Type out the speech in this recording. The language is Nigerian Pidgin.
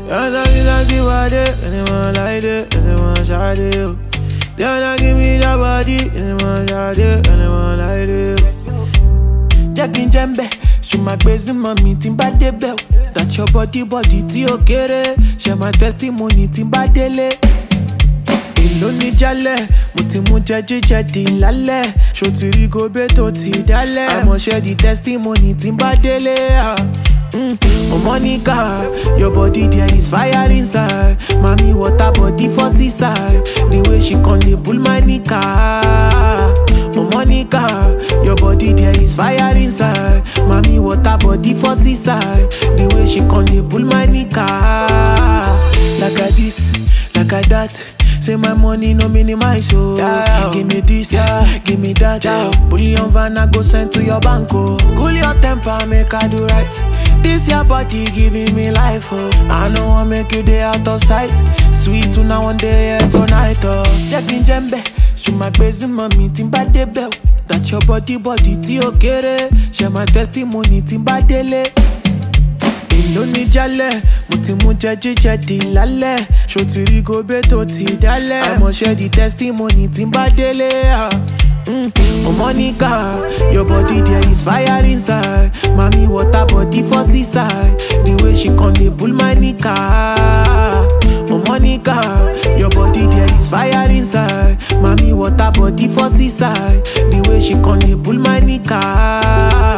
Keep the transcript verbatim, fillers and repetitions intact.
Don't give me see what it, anyone like it, anyone shot it. Don't give me that body, anyone shot it, anyone like it. Jackin Jembe, she my crazy mommy, timba de bell. That your body, body, ti okere. Share my testimony, timba dele. Èló ní jálẹ̀, mo ti mú jẹ́jíjẹ́ di lálẹ́. Ṣo ti rí gobe tó ti dálẹ̀? Àmọ́ ṣe di testimony tí n bá délé. Mm. Oh Monica, your body there is fire inside. Mami water body for seaside. The way she con dey pull my nika. Oh Monica, your body there is fire inside. Mami water body for seaside. The way she con dey pull my nika. Like a this, like a that. Say my money no minimize, oh. Yeah. Give me this, yeah. Give me that, yeah. Bullion van I go send to your bank, oh. Cool your temper, make I do right. This your body giving me life, oh. I know I make you day out of sight. Sweet to now one day, yeah, tonight, oh. Jackin Jembe, she my crazy mommy, timba de bell. That your body, body, ti okere. Share my testimony, timba dele. Èló ní jálẹ̀, mo ti mú jẹ́jíjẹ́ di lálẹ́. Ṣo ti rí gobe tó ti dálẹ̀? Àmọ́ ṣe di testimony tí n bá délé. Mm. Oh Monica, your body there is fire inside. Mami water body for seaside. The way she con dey pull my nika. Oh Monica, your body there is fire inside. Mami water body for seaside. The way she con dey pull my nika.